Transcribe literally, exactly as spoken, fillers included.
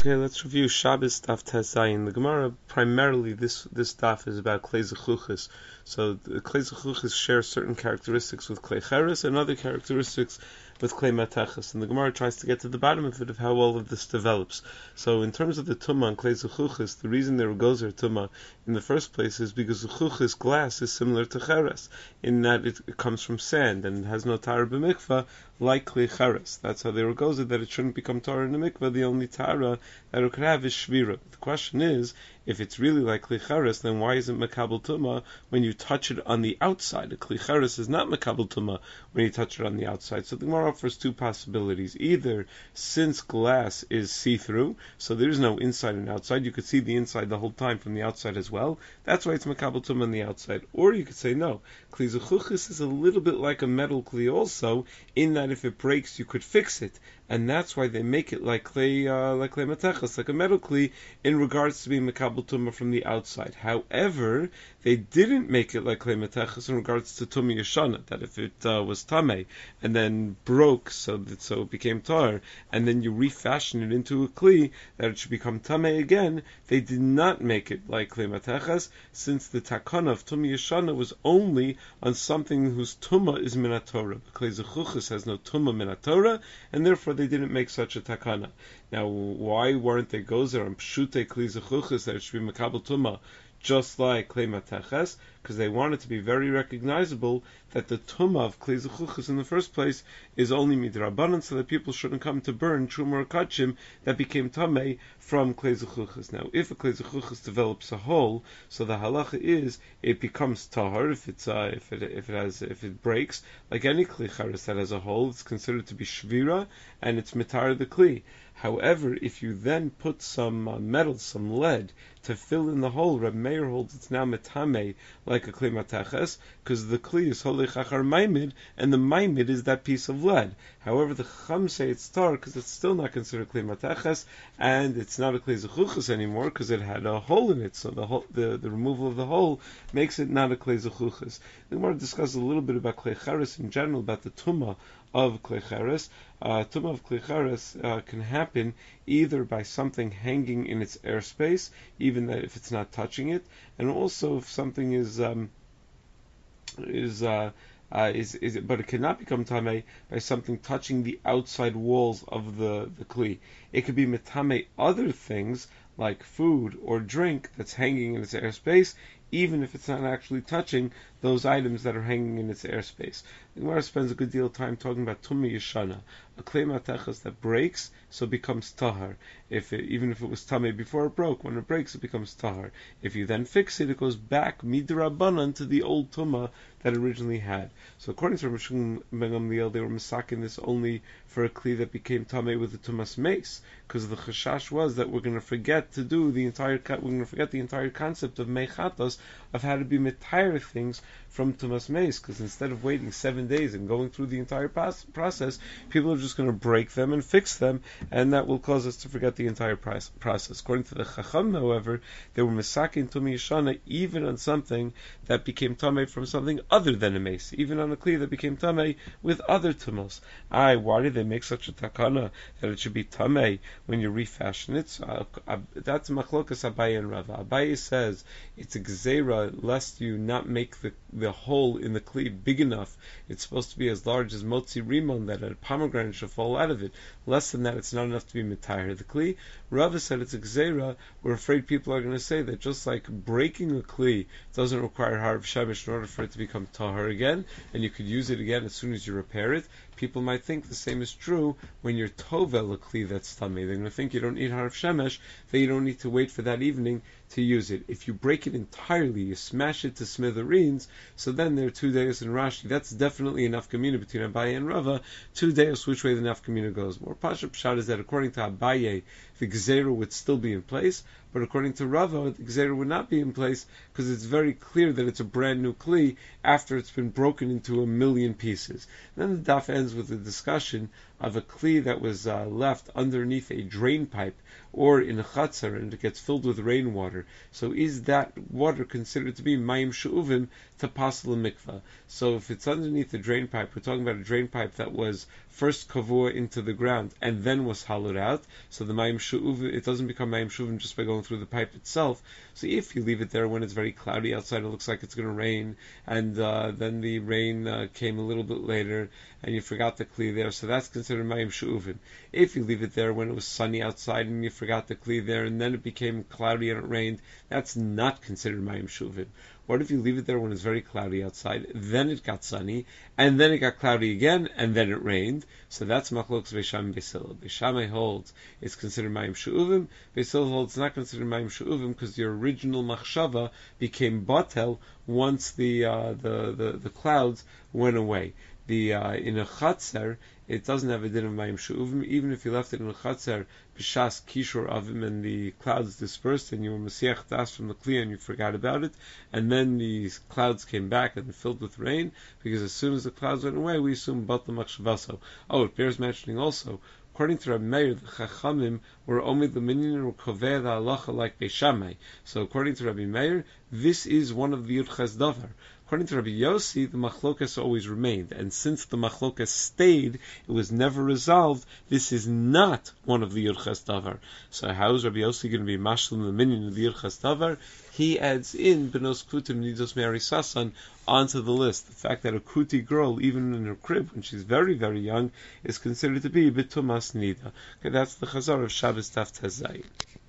Okay, let's review Shabbos Daf Tes Zayin. The Gemara, primarily, this this daf is about Klei Zechuchas. So the Klei Zechuchas share certain characteristics with Klei Cheres and other characteristics with Klei Matechas. And the Gemara tries to get to the bottom of it, of how all of this develops. So in terms of the Tumah and Klei Zechuchas, the reason there goes there Tumah in the first place is because Zechuchas glass is similar to Cheres, in that it, it comes from sand and it has no Tara b'mikvah like Klei Cheres. That's how there goes it, that it shouldn't become Tara in the mikvah. The only Tara that it could have is Shvira. The question is, if it's really like Kli Cheres, then why isn't Makabel Tumah when you touch it on the outside? A Kli Cheres is not Makabel Tumah when you touch it on the outside. So the Gemara offers two possibilities. Either, since glass is see-through, so there's no inside and outside, you could see the inside the whole time from the outside as well, that's why it's Makabel Tumah on the outside. Or you could say, no, Kli Zechuchas is a little bit like a metal Kli also, in that if it breaks, you could fix it. And that's why they make it like Klei, uh, like Klei Matechas, like a metal Kli, in regards to being Makabel Tumah from the outside. However, they didn't make it like Klei Matechas in regards to Tumah Yeshana, that if it uh, was Tameh, and then broke, so that so it became Tar, and then you refashion it into a Kli, that it should become Tameh again, they did not make it like Klei Matechas, since the Takana of Tumah Yeshana was only on something whose Tumah is Minatorah. Klei Zechuchas has no Tumah Minatorah, and therefore they didn't make such a takana. Now, why weren't they gozer on pshute Kli Zechuchas that it should be Makabel Tumah, just like Klei Matechas? Because they wanted to be very recognizable that the Tumah of Klei Zechuchas in the first place is only midrabanan, so that people shouldn't come to burn Truma or Kachim that became Tameh from Klei Zechuchas. Now, if a Klei Zechuchas develops a hole, so the halacha is it becomes tahar if it's uh, if it if it has if it breaks, like any Kli Cheres that has a hole, it's considered to be shvira and it's mitar the Kli. However, if you then put some uh, metal, some lead, to fill in the hole, Reb Meir holds it's now metame like a Klei Matechas, because the Kli is holy chachar maimid, and the maimid is that piece of lead. However, the Chacham say it's tar because it's still not considered Klei Matechas, and it's not a Klei Zechuchas anymore because it had a hole in it. So the hole, the, the removal of the hole makes it not a Klei Zechuchas. We want to discuss a little bit about Klei Cheres in general, about the Tumah of Klei Cheres. Uh, Tumah of Klei Cheres uh, can happen either by something hanging in its airspace, even that if it's not touching it, and also if something is um, is uh, uh, is is but it cannot become tamei by something touching the outside walls of the the kli. It could be metame other things like food or drink that's hanging in its airspace, even if it's not actually touching those items that are hanging in its airspace. The Gemara spends a good deal of time talking about Tumah Yeshana, a Klei Matechas that breaks, so becomes Tahar. If it, even if it was Tameh before it broke, when it breaks it becomes Tahar. If you then fix it, it goes back midrabanan to the old Tumah that it originally had. So according to Rishon Ben Gamliel, they were masaking this only for a Kli that became Tameh with the Tumas Mace, because the Chashash was that we're going to forget to do the entire, we're going to forget the entire concept of Mechatos, of how to be metayr things from Tumas Mace, because instead of waiting seven days and going through the entire pas- process, people are just going to break them and fix them, and that will cause us to forget the entire price- process. According to the Chacham, however, they were masakin Tumah Yeshana even on something that became Tameh from something other than a mace, even on a Kli that became Tameh with other Tumos. Aye, why did they make such a takana that it should be Tameh when you refashion it? So, uh, uh, that's Machlokas Abaye and Rava. Abaye says it's a gzeira lest you not make the the hole in the Kli big enough. It's supposed to be as large as Motzi Rimon, that a pomegranate should fall out of it. Less than that, it's not enough to be Mitayr the Kli. Rava said it's a gzeira. We're afraid people are going to say that just like breaking a Kli doesn't require Harav Shemesh in order for it to become Tahar again, and you could use it again as soon as you repair it, people might think the same is true when you're Tovel a Kli that's Tameh. They're going to think you don't need Harav Shemesh, that you don't need to wait for that evening to use it. If you break it entirely, you smash it to smithereens, so then there are two days in Rashi. That's definitely enough community between Abaye and Rava. Two days, which way the enough community goes. More Pasha Pshat is that according to Abaye, the Gzeira would still be in place, but according to Rava, the Gzeira would not be in place because it's very clear that it's a brand new Kli after it's been broken into a million pieces. Then the daf ends with a discussion of a Kli that was uh, left underneath a drain pipe or in a chatzar and it gets filled with rainwater. So is that water considered to be mayim she'uvim to pasal a mikvah? So if it's underneath the drain pipe, we're talking about a drain pipe that was first kavua into the ground and then was hollowed out. So the mayim she'uvim, it doesn't become mayim she'uvim just by going through the pipe itself. So if you leave it there when it's very cloudy outside, it looks like it's going to rain, and uh, then the rain uh, came a little bit later, and you forgot the kli there, so that's considered mayim she'uvim. If you leave it there when it was sunny outside and you forgot the kli there, and then it became cloudy and it rained, that's not considered mayim she'uvim. What if you leave it there when it's very cloudy outside, then it got sunny, and then it got cloudy again, and then it rained? So that's machlokas Beis Shammai and Beis Hillel. Beis Shammai holds it's considered mayim she'uvim. Beis Hillel holds it's not considered mayim she'uvim because the original machshava became batel once the uh, the, the the clouds went away. The uh, in a chatzar, it doesn't have a din of mayim she'uvim. Even if you left it in a chatzar, b'shas kishur avim, and the clouds dispersed, and you were masiach das from the kli, and you forgot about it, and then these clouds came back and filled with rain, because as soon as the clouds went away, we assume bat l'machshavaso. Oh, it bears mentioning also, according to Rabbi Meir, the Chachamim were omid l'minyan and were kovei the halacha like Beis Shammai. So according to Rabbi Meir, this is one of the Yud Ches Davar. According to Rabbi Yossi, the machlokas always remained, and since the machlokas stayed, it was never resolved. This is not one of the Yud Ches Davar. So how is Rabbi Yossi going to be mashlim the minyan of the Yud Ches Davar? He adds in benos kutim nidos me'ari sasan onto the list. The fact that a kuti girl, even in her crib when she's very very young, is considered to be bitumas nida. Okay, that's the chazar of Shabbos Daf Tez Zayin.